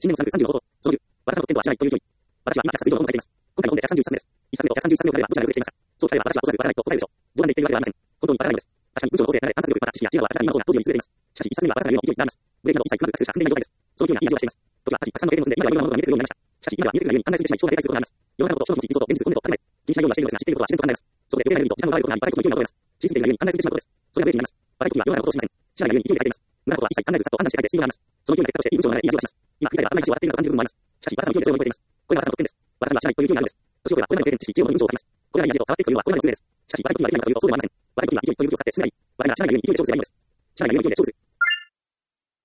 新年の3月36号、その10、私の得点とは知らないという競技。私は今130を考えています。今回の本で133名です。1冊目と133名を比べればどちらが増えていますか。そう聞かれれば私はおそらくわからないと答えるでしょう。冗談で言っているわけではありません。本当にわからないのです。確かに文章の構成、流れ、観察力、また知識や知恵は私が今のような当時を見つめています。しかし、1冊目は私が言うように勢いになります。ブレーキなど一切組まず学習した訓練の状態です。その勢いがいい味をしています。時は私、たくさんのゲームを積んで、今ではいろんなものが見えてくるようになりました。しかし、今では見えてくるがゆえに考えすぎてしまい、将来対することがあります。世の中のことを人の気、理想と現実、運命と当たり前。気にしないようにはしているのですが、知っていることは自然と考えます。そこで余計なエネルギーと時間の奪われることがあり、バカことの勢いが衰えます。知識でいるがゆえに考えすぎてしまうことです。それがブレーキになります。若い時は世の中のことをしません。知らないがゆえに勢いで書いています。無駄なことは一切考えず、ざっと判断して書いてスピードがあります。その勢いが結果としていい文章を流れ、いい味を出します。今、振り返れば頭に血を洗っているのか感じる部分もあります。しかし、私の勢いでそれを覚えています。これが私の得点です。私には知らないという勢いがあるのです。年を取ればこれまでの経験値、知恵を持つ文章を書きます。これがいい味と変わっていくというのはこれまでの通例です。しかし、若い時はできないのかというとそうではありません。若い時は勢いという武器を使ってすぐに、我々が知らないがゆえに勢いで勝負すればいいのです。知らないがゆえに勢いで勝負する。